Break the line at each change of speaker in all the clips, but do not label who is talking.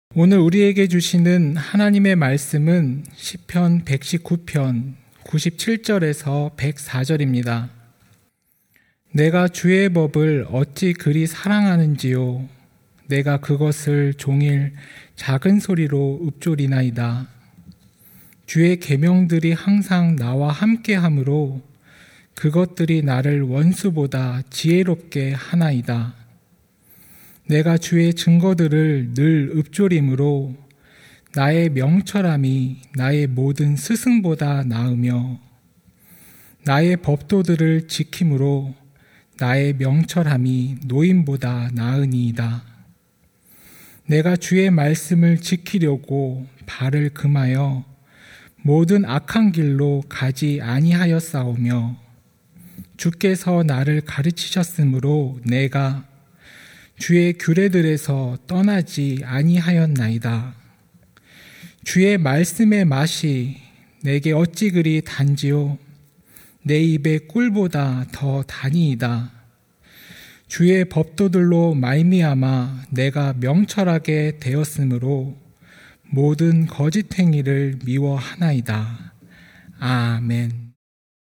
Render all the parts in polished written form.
오늘 우리에게 주시는 하나님의 말씀은 시편 119편 97절에서 104절입니다. 내가 주의 법을 어찌 그리 사랑하는지요. 내가 그것을 종일 작은 소리로 읊조리나이다. 주의 계명들이 항상 나와 함께하므로 그것들이 나를 원수보다 지혜롭게 하나이다. 내가 주의 증거들을 늘 읊조림으로 나의 명철함이 나의 모든 스승보다 나으며 나의 법도들을 지킴으로 나의 명철함이 노인보다 나으니이다. 내가 주의 말씀을 지키려고 발을 금하여 모든 악한 길로 가지 아니하였사오며 주께서 나를 가르치셨으므로 내가 주의 규례들에서 떠나지 아니하였나이다. 주의 말씀의 맛이 내게 어찌 그리 단지요. 내 입의 꿀보다 더 다니이다. 주의 법도들로 말미암아 내가 명철하게 되었으므로 모든 거짓 행위를 미워하나이다. 아멘.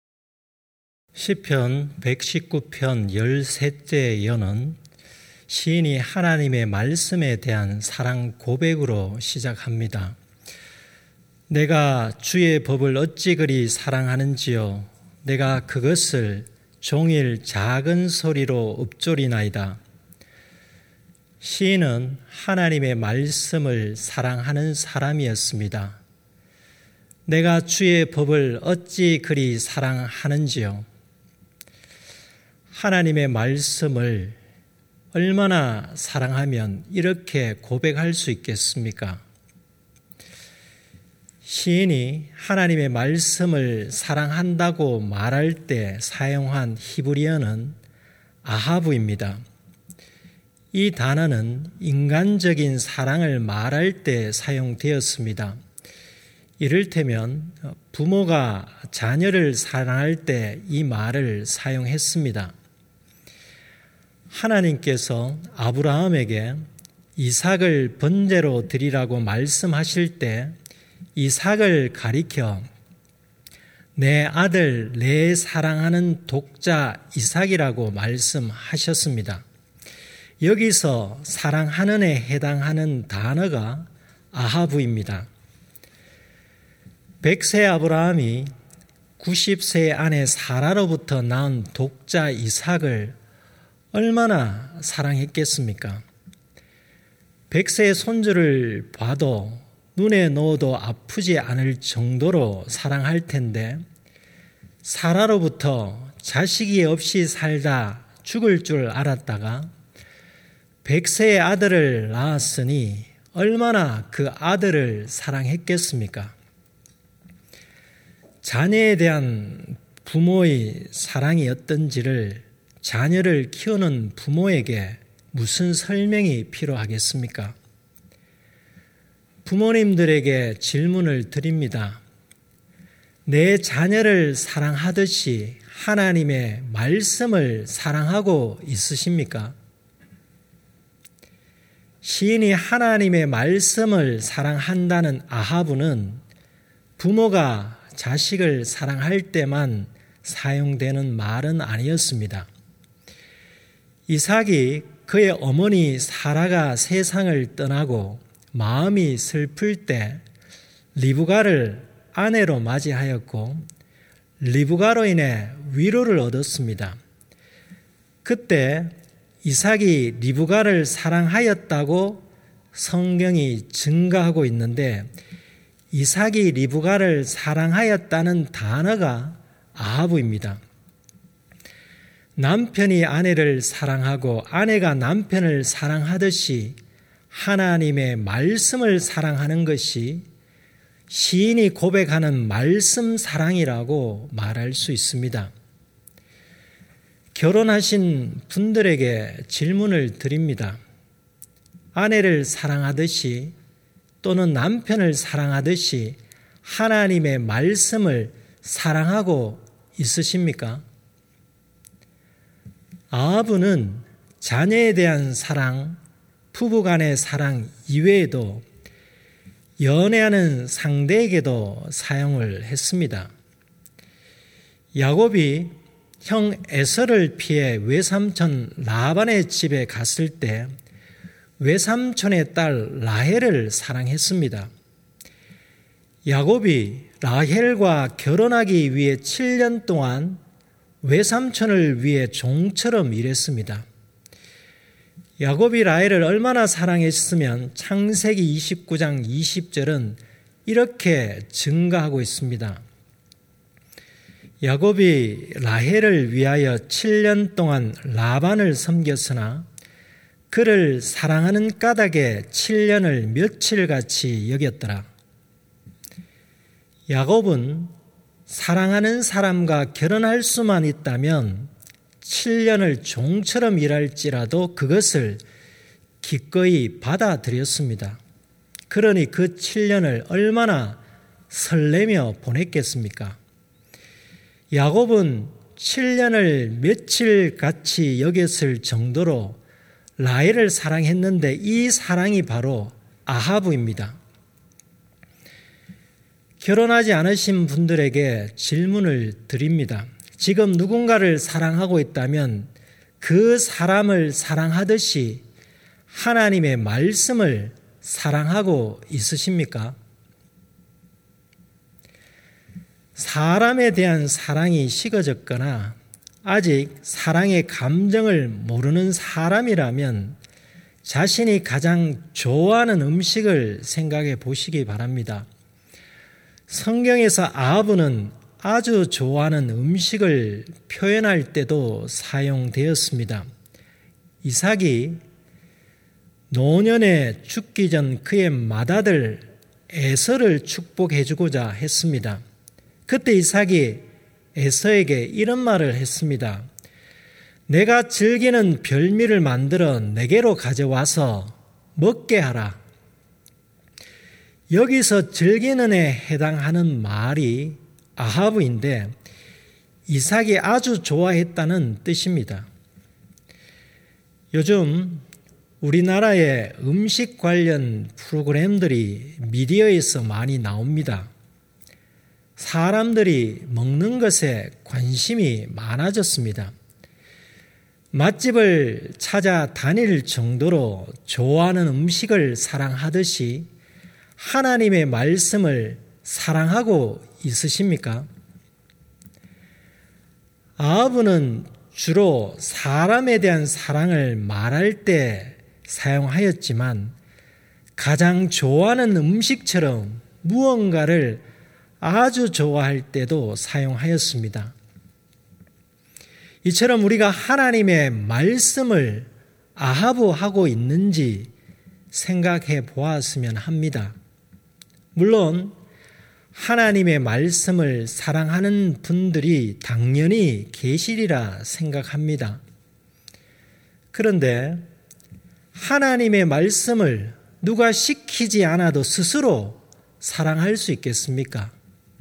시편 119편 13째 연은 시인이 하나님의 말씀에 대한 사랑 고백으로 시작합니다. 내가 주의 법을 어찌 그리 사랑하는지요. 내가 그것을 종일 작은 소리로 읊조리나이다. 시인은 하나님의 말씀을 사랑하는 사람이었습니다. 내가 주의 법을 어찌 그리 사랑하는지요. 하나님의 말씀을 얼마나 사랑하면 이렇게 고백할 수 있겠습니까? 시인이 하나님의 말씀을 사랑한다고 말할 때 사용한 히브리어는 아하브입니다. 이 단어는 인간적인 사랑을 말할 때 사용되었습니다. 이를테면 부모가 자녀를 사랑할 때 이 말을 사용했습니다. 하나님께서 아브라함에게 이삭을 번제로 드리라고 말씀하실 때 이삭을 가리켜 내 아들, 내 사랑하는 독자 이삭이라고 말씀하셨습니다. 여기서 사랑하는에 해당하는 단어가 아하브입니다. 100세 아브라함이 90세 아내 사라로부터 낳은 독자 이삭을 얼마나 사랑했겠습니까? 100세 손주를 봐도 눈에 넣어도 아프지 않을 정도로 사랑할 텐데 사라로부터 자식이 없이 살다 죽을 줄 알았다가 100세의 아들을 낳았으니 얼마나 그 아들을 사랑했겠습니까? 자녀에 대한 부모의 사랑이 어떤지를 자녀를 키우는 부모에게 무슨 설명이 필요하겠습니까? 부모님들에게 질문을 드립니다. 내 자녀를 사랑하듯이 하나님의 말씀을 사랑하고 있으십니까? 시인이 하나님의 말씀을 사랑한다는 아하브는 부모가 자식을 사랑할 때만 사용되는 말은 아니었습니다. 이삭이 그의 어머니 사라가 세상을 떠나고 마음이 슬플 때 리브가를 아내로 맞이하였고 리브가로 인해 위로를 얻었습니다. 그때 이삭이 리브가를 사랑하였다고 성경이 증거하고 있는데 이삭이 리브가를 사랑하였다는 단어가 아하브입니다. 남편이 아내를 사랑하고 아내가 남편을 사랑하듯이 하나님의 말씀을 사랑하는 것이 시인이 고백하는 말씀 사랑이라고 말할 수 있습니다. 결혼하신 분들에게 질문을 드립니다. 아내를 사랑하듯이 또는 남편을 사랑하듯이 하나님의 말씀을 사랑하고 있으십니까? 아하브는 자녀에 대한 사랑, 부부간의 사랑 이외에도 연애하는 상대에게도 사용을 했습니다. 야곱이 형 에서를 피해 외삼촌 라반의 집에 갔을 때 외삼촌의 딸 라헬을 사랑했습니다. 야곱이 라헬과 결혼하기 위해 7년 동안 외삼촌을 위해 종처럼 일했습니다. 야곱이 라헬을 얼마나 사랑했으면 창세기 29장 20절은 이렇게 증가하고 있습니다. 야곱이 라헬을 위하여 7년 동안 라반을 섬겼으나 그를 사랑하는 까닭에 7년을 며칠같이 여겼더라. 야곱은 사랑하는 사람과 결혼할 수만 있다면 7년을 종처럼 일할지라도 그것을 기꺼이 받아들였습니다. 그러니 그 7년을 얼마나 설레며 보냈겠습니까? 야곱은 7년을 며칠같이 여겼을 정도로 라헬을 사랑했는데 이 사랑이 바로 아하브입니다. 결혼하지 않으신 분들에게 질문을 드립니다. 지금 누군가를 사랑하고 있다면 그 사람을 사랑하듯이 하나님의 말씀을 사랑하고 있으십니까? 사람에 대한 사랑이 식어졌거나 아직 사랑의 감정을 모르는 사람이라면 자신이 가장 좋아하는 음식을 생각해 보시기 바랍니다. 성경에서 아하브는 아주 좋아하는 음식을 표현할 때도 사용되었습니다. 이삭이 노년에 죽기 전 그의 맏아들 에서를 축복해 주고자 했습니다. 그때 이삭이 에서에게 이런 말을 했습니다. 내가 즐기는 별미를 만들어 내게로 가져와서 먹게 하라. 여기서 즐기는에 해당하는 말이 아하브인데 이삭이 아주 좋아했다는 뜻입니다. 요즘 우리나라의 음식 관련 프로그램들이 미디어에서 많이 나옵니다. 사람들이 먹는 것에 관심이 많아졌습니다. 맛집을 찾아 다닐 정도로 좋아하는 음식을 사랑하듯이 하나님의 말씀을 사랑하고 있으십니까? 아하브는 주로 사람에 대한 사랑을 말할 때 사용하였지만 가장 좋아하는 음식처럼 무언가를 아주 좋아할 때도 사용하였습니다. 이처럼 우리가 하나님의 말씀을 아하브하고 있는지 생각해 보았으면 합니다. 물론 하나님의 말씀을 사랑하는 분들이 당연히 계시리라 생각합니다. 그런데 하나님의 말씀을 누가 시키지 않아도 스스로 사랑할 수 있겠습니까?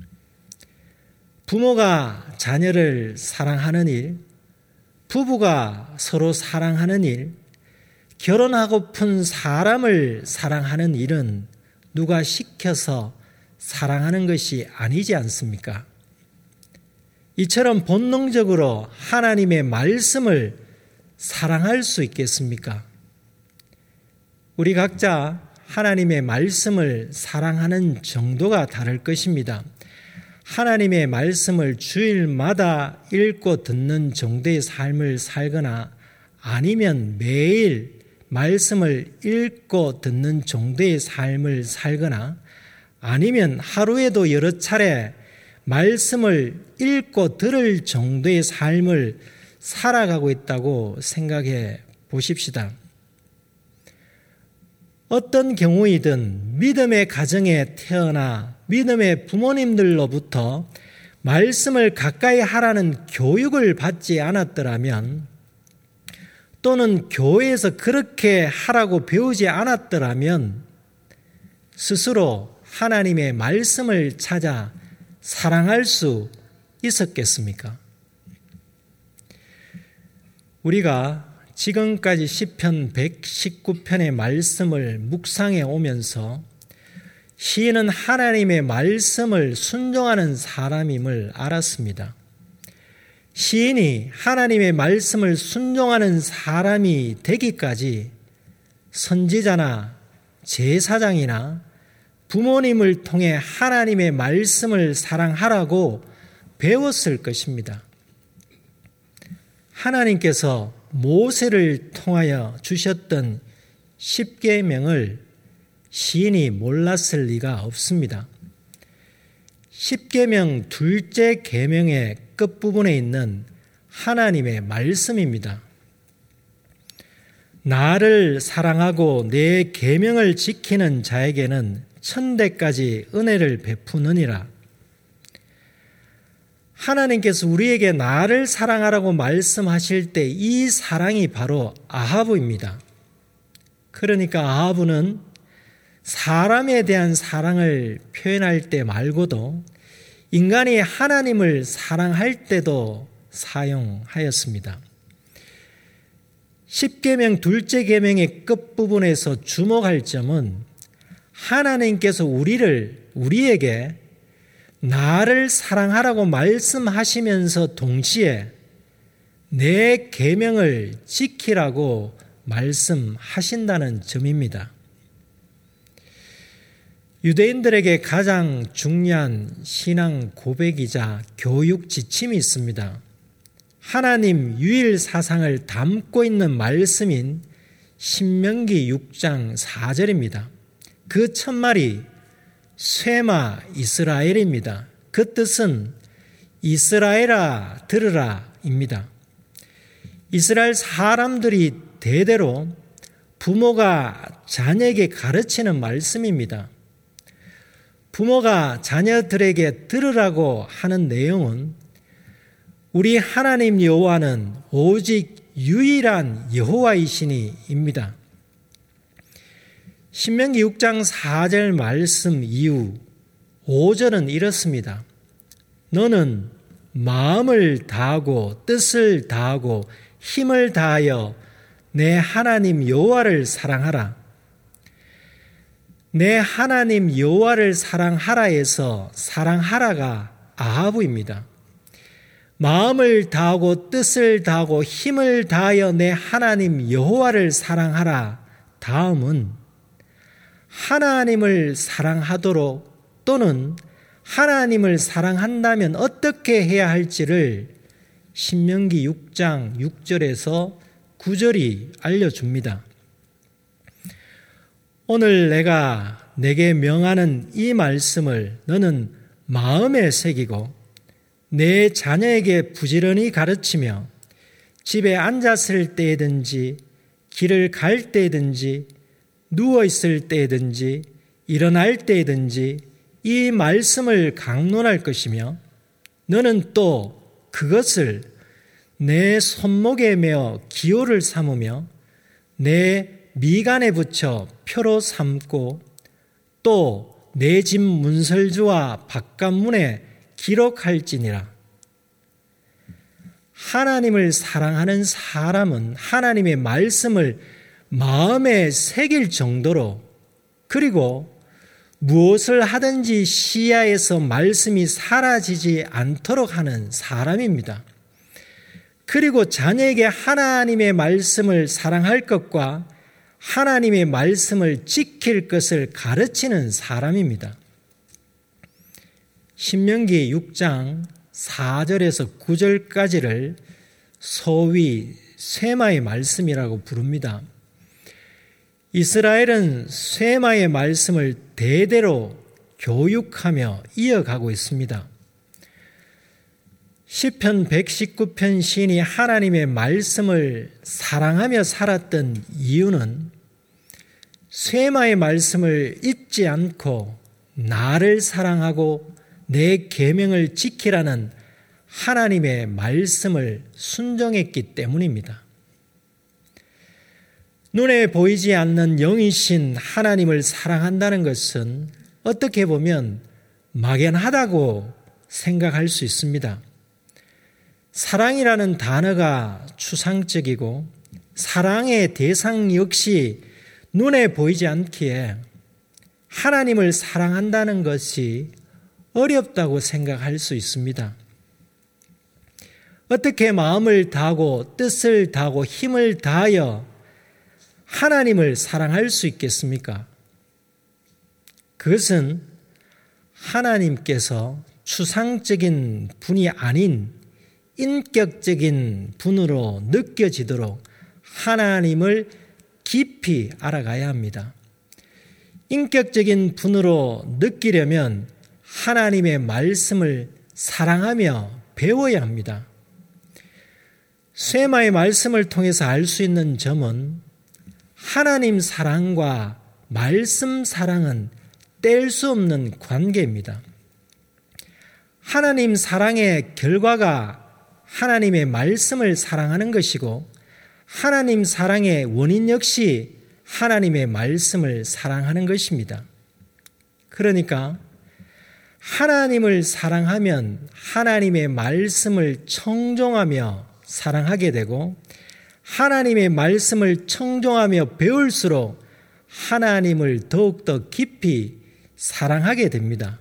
부모가 자녀를 사랑하는 일, 부부가 서로 사랑하는 일, 결혼하고픈 사람을 사랑하는 일은 누가 시켜서 사랑하는 것이 아니지 않습니까? 이처럼 본능적으로 하나님의 말씀을 사랑할 수 있겠습니까? 우리 각자 하나님의 말씀을 사랑하는 정도가 다를 것입니다. 하나님의 말씀을 주일마다 읽고 듣는 정도의 삶을 살거나 아니면 매일 말씀을 읽고 듣는 정도의 삶을 살거나 아니면 하루에도 여러 차례 말씀을 읽고 들을 정도의 삶을 살아가고 있다고 생각해 보십시다. 어떤 경우이든 믿음의 가정에 태어나 믿음의 부모님들로부터 말씀을 가까이 하라는 교육을 받지 않았더라면 또는 교회에서 그렇게 하라고 배우지 않았더라면 스스로 하나님의 말씀을 찾아 사랑할 수 있었겠습니까? 우리가 지금까지 시편 119편의 말씀을 묵상해 오면서 시인은 하나님의 말씀을 순종하는 사람임을 알았습니다. 시인이 하나님의 말씀을 순종하는 사람이 되기까지 선지자나 제사장이나 부모님을 통해 하나님의 말씀을 사랑하라고 배웠을 것입니다. 하나님께서 모세를 통하여 주셨던 십계명을 시인이 몰랐을 리가 없습니다. 십계명 둘째 계명의 끝부분에 있는 하나님의 말씀입니다. 나를 사랑하고 내 계명을 지키는 자에게는 천대까지 은혜를 베푸느니라. 하나님께서 우리에게 나를 사랑하라고 말씀하실 때 이 사랑이 바로 아하브입니다. 그러니까 아하브는 사람에 대한 사랑을 표현할 때 말고도 인간이 하나님을 사랑할 때도 사용하였습니다. 십계명 둘째 계명의 끝부분에서 주목할 점은 하나님께서 우리에게 나를 사랑하라고 말씀하시면서 동시에 내 계명을 지키라고 말씀하신다는 점입니다. 유대인들에게 가장 중요한 신앙 고백이자 교육 지침이 있습니다. 하나님 유일 사상을 담고 있는 말씀인 신명기 6장 4절입니다. 그 첫말이 쇠마 이스라엘입니다. 그 뜻은 이스라엘아 들으라 입니다. 이스라엘 사람들이 대대로 부모가 자녀에게 가르치는 말씀입니다. 부모가 자녀들에게 들으라고 하는 내용은 우리 하나님 여호와는 오직 유일한 여호와이시니입니다. 신명기 6장 4절 말씀 이후 5절은 이렇습니다. 너는 마음을 다하고 뜻을 다하고 힘을 다하여 내 하나님 여호와를 사랑하라. 내 하나님 여호와를 사랑하라에서 사랑하라가 아하브입니다. 마음을 다하고 뜻을 다하고 힘을 다하여 내 하나님 여호와를 사랑하라. 다음은 하나님을 사랑하도록 또는 하나님을 사랑한다면 어떻게 해야 할지를 신명기 6장 6절에서 9절이 알려줍니다. 오늘 내가 내게 명하는 이 말씀을 너는 마음에 새기고 내 자녀에게 부지런히 가르치며 집에 앉았을 때든지 길을 갈 때든지 누워있을 때든지 일어날 때든지 이 말씀을 강론할 것이며 너는 또 그것을 내 손목에 메어 기호를 삼으며 내 미간에 붙여 표로 삼고 또 내 집 문설주와 바깥문에 기록할지니라. 하나님을 사랑하는 사람은 하나님의 말씀을 마음에 새길 정도로 그리고 무엇을 하든지 시야에서 말씀이 사라지지 않도록 하는 사람입니다. 그리고 자녀에게 하나님의 말씀을 사랑할 것과 하나님의 말씀을 지킬 것을 가르치는 사람입니다. 신명기 6장 4절에서 9절까지를 소위 쇠마의 말씀이라고 부릅니다. 이스라엘은 쇠마의 말씀을 대대로 교육하며 이어가고 있습니다. 시편 119편 시인이 하나님의 말씀을 사랑하며 살았던 이유는 쇠마의 말씀을 잊지 않고 나를 사랑하고 내 계명을 지키라는 하나님의 말씀을 순종했기 때문입니다. 눈에 보이지 않는 영이신 하나님을 사랑한다는 것은 어떻게 보면 막연하다고 생각할 수 있습니다. 사랑이라는 단어가 추상적이고 사랑의 대상 역시 눈에 보이지 않기에 하나님을 사랑한다는 것이 어렵다고 생각할 수 있습니다. 어떻게 마음을 다하고 뜻을 다하고 힘을 다하여 하나님을 사랑할 수 있겠습니까? 그것은 하나님께서 추상적인 분이 아닌 인격적인 분으로 느껴지도록 하나님을 깊이 알아가야 합니다. 인격적인 분으로 느끼려면 하나님의 말씀을 사랑하며 배워야 합니다. 쇠마의 말씀을 통해서 알 수 있는 점은 하나님 사랑과 말씀 사랑은 뗄 수 없는 관계입니다. 하나님 사랑의 결과가 하나님의 말씀을 사랑하는 것이고 하나님 사랑의 원인 역시 하나님의 말씀을 사랑하는 것입니다. 그러니까 하나님을 사랑하면 하나님의 말씀을 청종하며 사랑하게 되고 하나님의 말씀을 청종하며 배울수록 하나님을 더욱더 깊이 사랑하게 됩니다.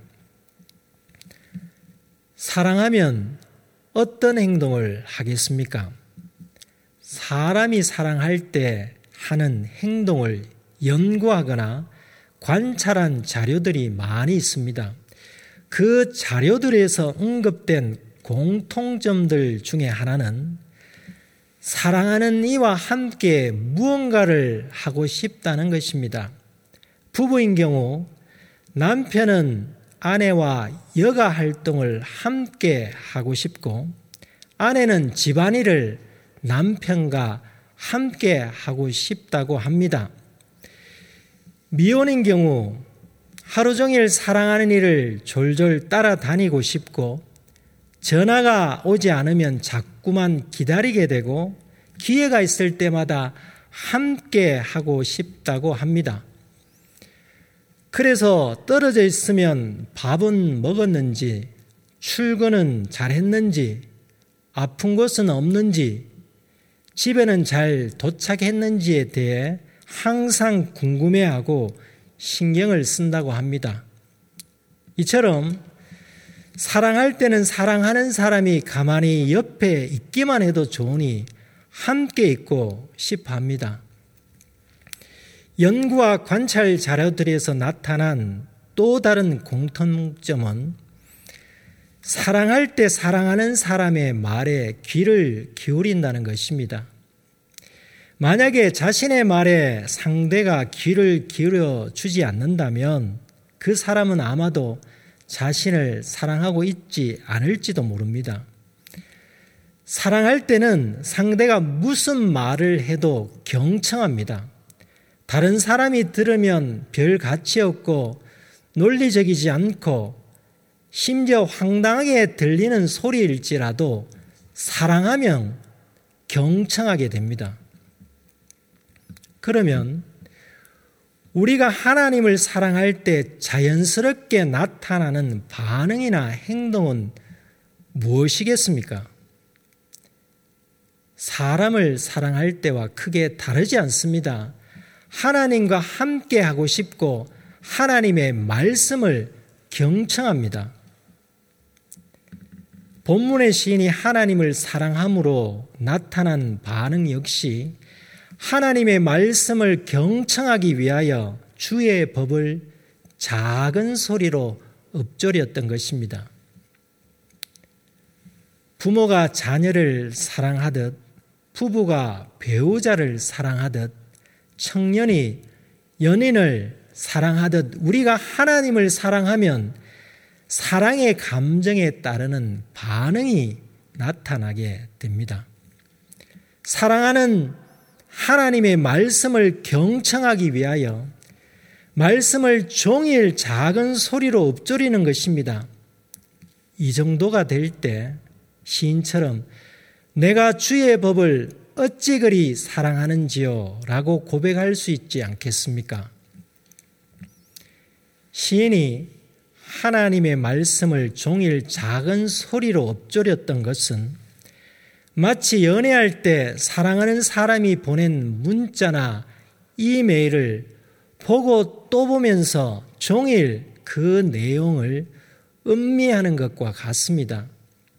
사랑하면 어떤 행동을 하겠습니까? 사람이 사랑할 때 하는 행동을 연구하거나 관찰한 자료들이 많이 있습니다. 그 자료들에서 언급된 공통점들 중에 하나는 사랑하는 이와 함께 무언가를 하고 싶다는 것입니다. 부부인 경우 남편은 아내와 여가 활동을 함께 하고 싶고 아내는 집안일을 남편과 함께 하고 싶다고 합니다. 미혼인 경우 하루 종일 사랑하는 이를 졸졸 따라다니고 싶고 전화가 오지 않으면 자꾸만 기다리게 되고 기회가 있을 때마다 함께 하고 싶다고 합니다. 그래서 떨어져 있으면 밥은 먹었는지, 출근은 잘했는지, 아픈 곳은 없는지, 집에는 잘 도착했는지에 대해 항상 궁금해하고 신경을 쓴다고 합니다. 이처럼 사랑할 때는 사랑하는 사람이 가만히 옆에 있기만 해도 좋으니 함께 있고 싶어 합니다. 연구와 관찰 자료들에서 나타난 또 다른 공통점은 사랑할 때 사랑하는 사람의 말에 귀를 기울인다는 것입니다. 만약에 자신의 말에 상대가 귀를 기울여 주지 않는다면 그 사람은 아마도 자신을 사랑하고 있지 않을지도 모릅니다. 사랑할 때는 상대가 무슨 말을 해도 경청합니다. 다른 사람이 들으면 별 가치 없고 논리적이지 않고 심지어 황당하게 들리는 소리일지라도 사랑하면 경청하게 됩니다. 그러면 우리가 하나님을 사랑할 때 자연스럽게 나타나는 반응이나 행동은 무엇이겠습니까? 사람을 사랑할 때와 크게 다르지 않습니다. 하나님과 함께 하고 싶고 하나님의 말씀을 경청합니다. 본문의 시인이 하나님을 사랑함으로 나타난 반응 역시 하나님의 말씀을 경청하기 위하여 주의 법을 작은 소리로 읊조렸던 것입니다. 부모가 자녀를 사랑하듯 부부가 배우자를 사랑하듯 청년이 연인을 사랑하듯 우리가 하나님을 사랑하면 사랑의 감정에 따르는 반응이 나타나게 됩니다. 사랑하는 하나님의 말씀을 경청하기 위하여 말씀을 종일 작은 소리로 읊조리는 것입니다. 이 정도가 될 때 시인처럼 내가 주의 법을 어찌 그리 사랑하는지요 라고 고백할 수 있지 않겠습니까? 시인이 하나님의 말씀을 종일 작은 소리로 읊조렸던 것은 마치 연애할 때 사랑하는 사람이 보낸 문자나 이메일을 보고 또 보면서 종일 그 내용을 음미하는 것과 같습니다.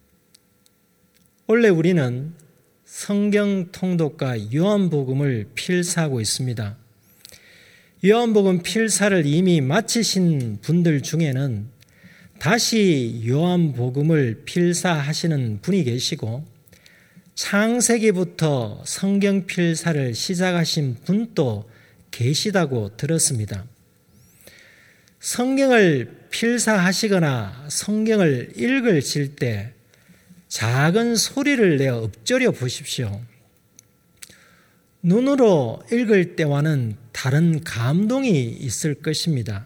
원래 우리는 성경 통독과 요한복음을 필사하고 있습니다. 요한복음 필사를 이미 마치신 분들 중에는 다시 요한복음을 필사하시는 분이 계시고, 창세기부터 성경 필사를 시작하신 분도 계시다고 들었습니다. 성경을 필사하시거나 성경을 읽으실 때 작은 소리를 내어 읊조려 보십시오. 눈으로 읽을 때와는 다른 감동이 있을 것입니다.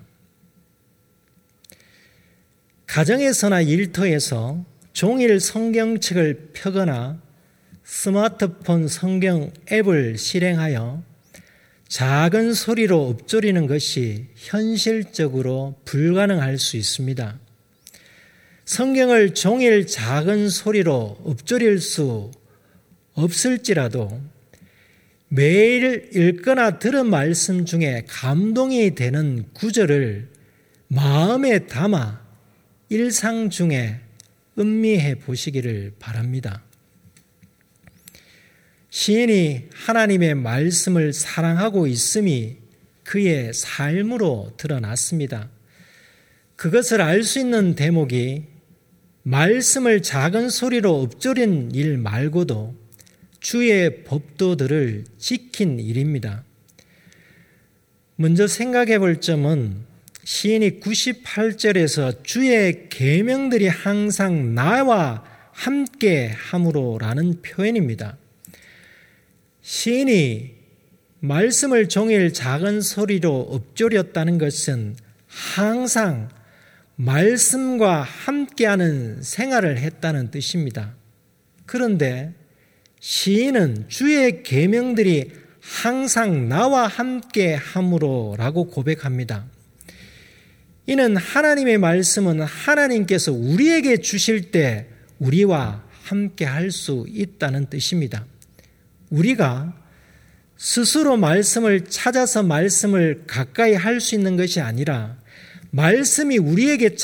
가정에서나 일터에서 종일 성경책을 펴거나 스마트폰 성경 앱을 실행하여 작은 소리로 읊조리는 것이 현실적으로 불가능할 수 있습니다. 성경을 종일 작은 소리로 읊조릴 수 없을지라도 매일 읽거나 들은 말씀 중에 감동이 되는 구절을 마음에 담아 일상 중에 음미해 보시기를 바랍니다. 시인이 하나님의 말씀을 사랑하고 있음이 그의 삶으로 드러났습니다. 그것을 알 수 있는 대목이 말씀을 작은 소리로 읊조린 일 말고도 주의 법도들을 지킨 일입니다. 먼저 생각해 볼 점은 시인이 98절에서 주의 계명들이 항상 나와 함께 함으로라는 표현입니다. 시인이 말씀을 종일 작은 소리로 읊조렸다는 것은 항상 말씀과 함께하는 생활을 했다는 뜻입니다. 그런데 시인은 주의 계명들이 항상 나와 함께 함으로라고 고백합니다. 이는 하나님의 말씀은 하나님께서 우리에게 주실 때 우리와 함께 할 수 있다는 뜻입니다. 우리가 스스로 말씀을 찾아서 말씀을 가까이 할 수 있는 것이 아니라 말씀이 우리에게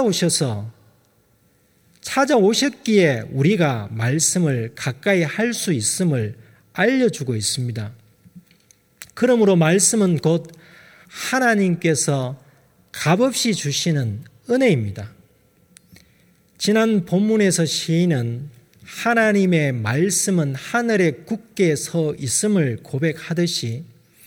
찾아오셨기에 우리가 말씀을 가까이 할 수 있음을 알려주고 있습니다. 그러므로 말씀은 곧 하나님께서 값없이 주시는 은혜입니다. 지난 본문에서 시인은 하나님의 말씀은 하늘에 굳게 서 있음을 고백하듯이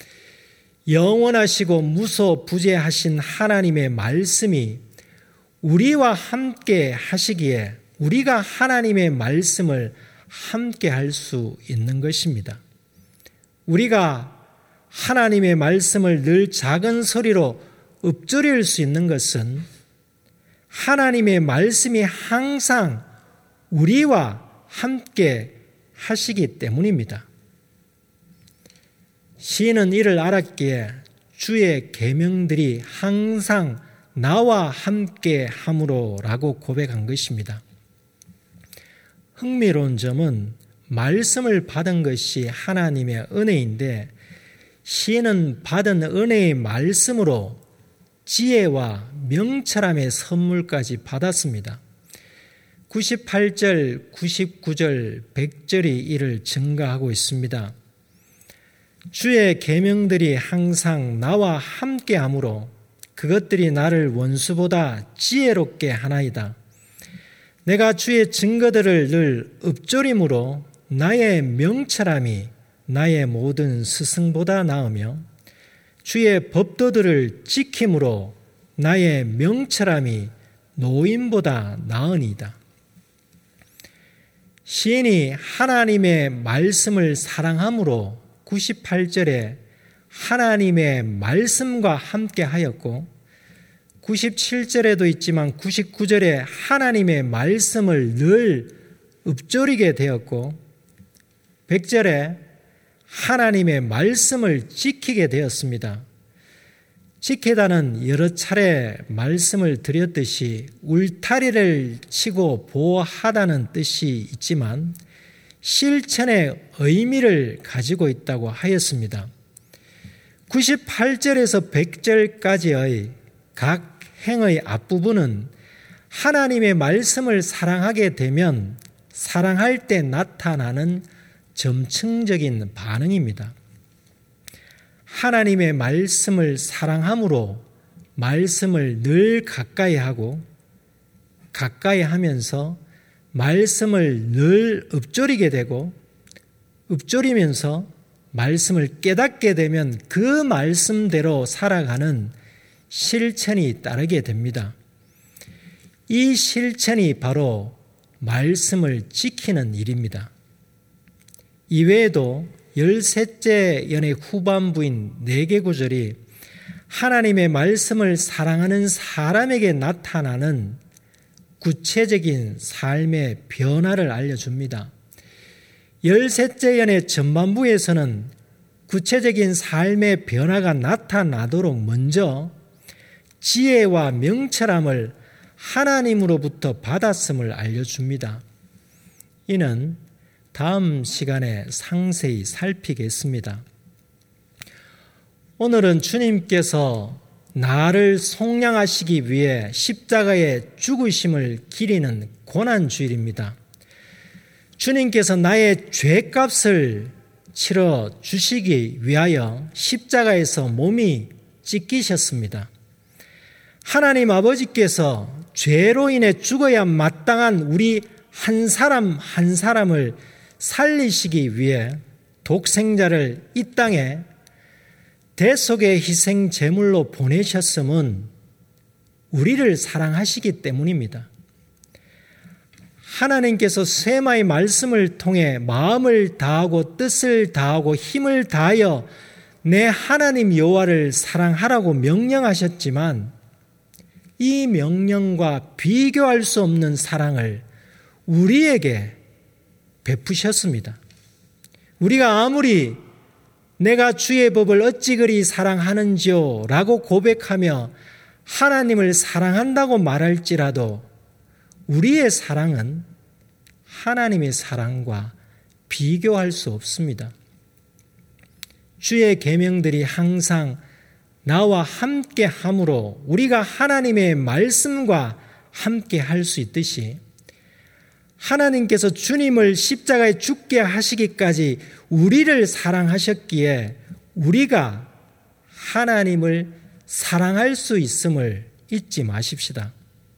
영원하시고 무소부재하신 하나님의 말씀이 우리와 함께 하시기에 우리가 하나님의 말씀을 함께 할 수 있는 것입니다. 우리가 하나님의 말씀을 늘 작은 소리로 읊조릴 수 있는 것은 하나님의 말씀이 항상 우리와 함께 하시기 때문입니다. 시인은 이를 알았기에 주의 계명들이 항상 나와 함께 함으로라고 고백한 것입니다. 흥미로운 점은 말씀을 받은 것이 하나님의 은혜인데 시인은 받은 은혜의 말씀으로 지혜와 명철함의 선물까지 받았습니다. 98절, 99절, 100절이 이를 증가하고 있습니다. 주의 계명들이 항상 나와 함께하므로 그것들이 나를 원수보다 지혜롭게 하나이다. 내가 주의 증거들을 늘 읊조림으로 나의 명철함이 나의 모든 스승보다 나으며 주의 법도들을 지킴으로 나의 명철함이 노인보다 나으니이다. 시인이 하나님의 말씀을 사랑함으로 98절에 하나님의 말씀과 함께 하였고 97절에도 있지만 99절에 하나님의 말씀을 늘 읊조리게 되었고 100절에 하나님의 말씀을 지키게 되었습니다. 지키다는 여러 차례 말씀을 드렸듯이 울타리를 치고 보호하다는 뜻이 있지만 실천의 의미를 가지고 있다고 하였습니다. 98절에서 100절까지의 각 행의 앞부분은 하나님의 말씀을 사랑하게 되면 사랑할 때 나타나는 점층적인 반응입니다. 하나님의 말씀을 사랑함으로 말씀을 늘 가까이 하고 가까이 하면서 말씀을 늘 읊조리게 되고 읊조리면서 말씀을 깨닫게 되면 그 말씀대로 살아가는 실천이 따르게 됩니다. 이 실천이 바로 말씀을 지키는 일입니다. 이외에도 13째 연의 후반부인 4개 구절이 하나님의 말씀을 사랑하는 사람에게 나타나는 구체적인 삶의 변화를 알려줍니다. 13째 연의 전반부에서는 구체적인 삶의 변화가 나타나도록 먼저 지혜와 명철함을 하나님으로부터 받았음을 알려줍니다. 이는 다음 시간에 상세히 살피겠습니다. 오늘은 주님께서 나를 속량하시기 위해 십자가에 죽으심을 기리는 고난주일입니다. 주님께서 나의 죄값을 치러 주시기 위하여 십자가에서 몸이 찢기셨습니다. 하나님 아버지께서 죄로 인해 죽어야 마땅한 우리 한 사람 한 사람을 살리시기 위해 독생자를 이 땅에 대속의 희생 제물로 보내셨음은 우리를 사랑하시기 때문입니다. 하나님께서 쇠마의 말씀을 통해 마음을 다하고 뜻을 다하고 힘을 다하여 내 하나님 여호와를 사랑하라고 명령하셨지만 이 명령과 비교할 수 없는 사랑을 우리에게 베푸셨습니다. 우리가 아무리 내가 주의 법을 어찌 그리 사랑하는지요 라고 고백하며 하나님을 사랑한다고 말할지라도 우리의 사랑은 하나님의 사랑과 비교할 수 없습니다. 주의 계명들이 항상 나와 함께 함으로 우리가 하나님의 말씀과 함께 할 수 있듯이 하나님께서 주님을 십자가에 죽게 하시기까지 우리를 사랑하셨기에 우리가 하나님을 사랑할 수 있음을 잊지 마십시다.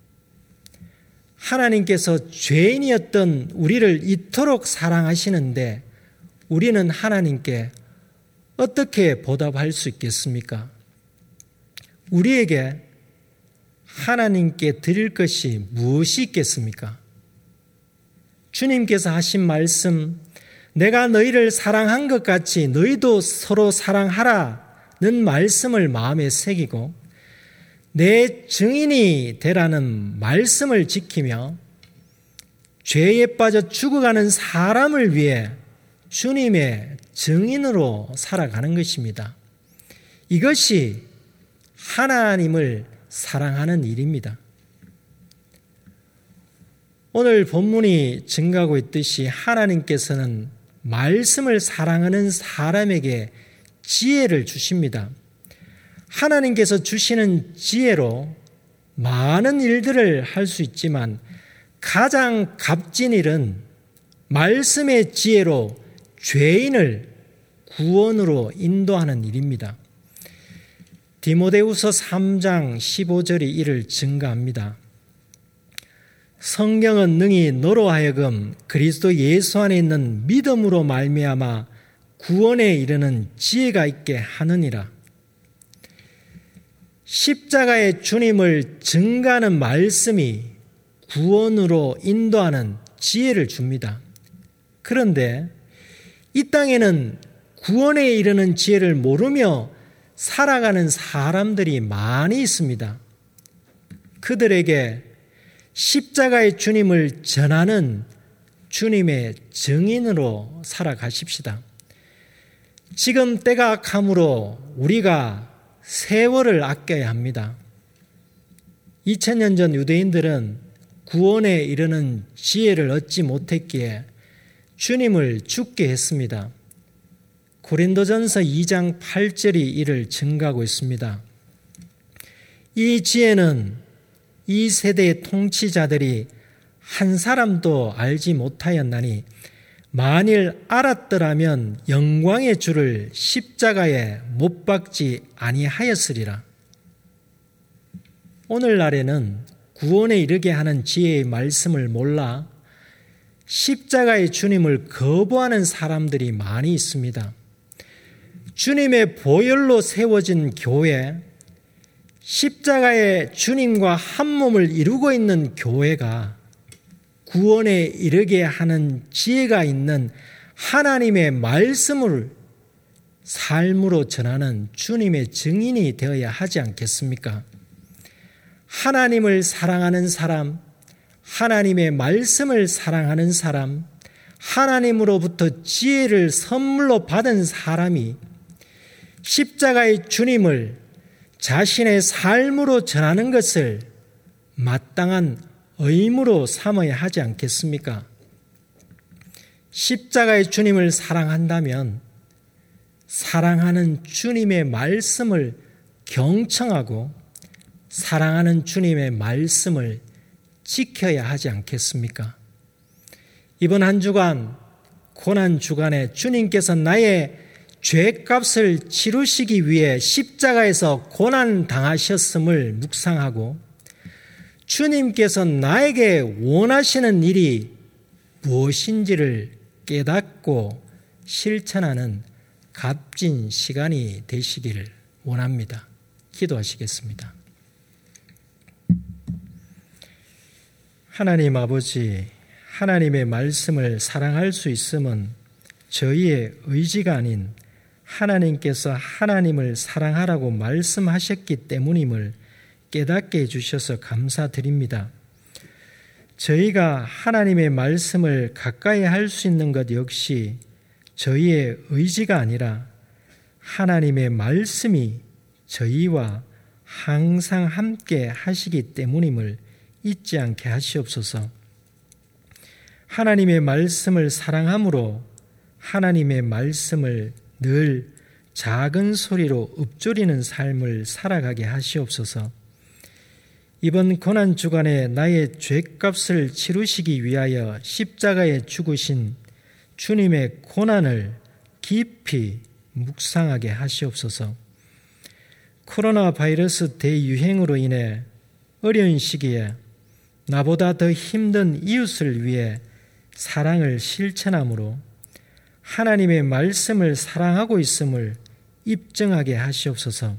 하나님께서 죄인이었던 우리를 이토록 사랑하시는데 우리는 하나님께 어떻게 보답할 수 있겠습니까? 우리에게 하나님께 드릴 것이 무엇이 있겠습니까? 주님께서 하신 말씀, 내가 너희를 사랑한 것 같이 너희도 서로 사랑하라는 말씀을 마음에 새기고 내 증인이 되라는 말씀을 지키며 죄에 빠져 죽어가는 사람을 위해 주님의 증인으로 살아가는 것입니다. 이것이 하나님을 사랑하는 일입니다. 오늘 본문이 증가하고 있듯이 하나님께서는 말씀을 사랑하는 사람에게 지혜를 주십니다. 하나님께서 주시는 지혜로 많은 일들을 할 수 있지만 가장 값진 일은 말씀의 지혜로 죄인을 구원으로 인도하는 일입니다. 디모데후서 3장 15절이 이를 증가합니다. 성경은 능히 너로 하여금 그리스도 예수 안에 있는 믿음으로 말미암아 구원에 이르는 지혜가 있게 하느니라. 십자가의 주님을 증거하는 말씀이 구원으로 인도하는 지혜를 줍니다. 그런데 이 땅에는 구원에 이르는 지혜를 모르며 살아가는 사람들이 많이 있습니다. 그들에게 십자가의 주님을 전하는 주님의 증인으로 살아가십시다. 지금 때가 악하므로 우리가 세월을 아껴야 합니다. 2000년 전 유대인들은 구원에 이르는 지혜를 얻지 못했기에 주님을 죽게 했습니다. 고린도전서 2장 8절이 이를 증가하고 있습니다. 이 지혜는 이 세대의 통치자들이 한 사람도 알지 못하였나니 만일 알았더라면 영광의 주를 십자가에 못 박지 아니하였으리라. 오늘날에는 구원에 이르게 하는 지혜의 말씀을 몰라 십자가의 주님을 거부하는 사람들이 많이 있습니다. 주님의 보혈로 세워진 교회, 십자가의 주님과 한 몸을 이루고 있는 교회가 구원에 이르게 하는 지혜가 있는 하나님의 말씀을 삶으로 전하는 주님의 증인이 되어야 하지 않겠습니까? 하나님을 사랑하는 사람, 하나님의 말씀을 사랑하는 사람, 하나님으로부터 지혜를 선물로 받은 사람이 십자가의 주님을 자신의 삶으로 전하는 것을 마땅한 의무로 삼아야 하지 않겠습니까? 십자가의 주님을 사랑한다면 사랑하는 주님의 말씀을 경청하고 사랑하는 주님의 말씀을 지켜야 하지 않겠습니까? 이번 한 주간 고난 주간에 주님께서 나의 죄값을 치르시기 위해 십자가에서 고난 당하셨음을 묵상하고 주님께서 나에게 원하시는 일이 무엇인지를 깨닫고 실천하는 값진 시간이 되시기를 원합니다. 기도하시겠습니다. 하나님 아버지, 하나님의 말씀을 사랑할 수 있음은 저희의 의지가 아닌 하나님께서 하나님을 사랑하라고 말씀하셨기 때문임을 깨닫게 해주셔서 감사드립니다. 저희가 하나님의 말씀을 가까이 할 수 있는 것 역시 저희의 의지가 아니라 하나님의 말씀이 저희와 항상 함께 하시기 때문임을 잊지 않게 하시옵소서. 하나님의 말씀을 사랑함으로 하나님의 말씀을 늘 작은 소리로 읊조리는 삶을 살아가게 하시옵소서. 이번 고난 주간에 나의 죄값을 치르시기 위하여 십자가에 죽으신 주님의 고난을 깊이 묵상하게 하시옵소서. 코로나 바이러스 대유행으로 인해 어려운 시기에 나보다 더 힘든 이웃을 위해 사랑을 실천함으로 하나님의 말씀을 사랑하고 있음을 입증하게 하시옵소서.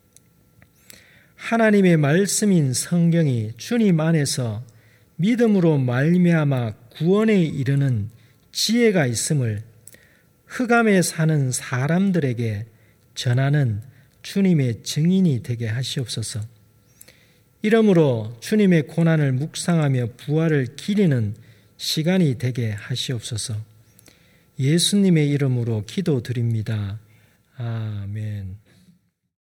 하나님의 말씀인 성경이 주님 안에서 믿음으로 말미암아 구원에 이르는 지혜가 있음을 흑암에 사는 사람들에게 전하는 주님의 증인이 되게 하시옵소서. 이러므로 주님의 고난을 묵상하며 부활을 기리는 시간이 되게 하시옵소서. 예수님의 이름으로 기도드립니다. 아멘.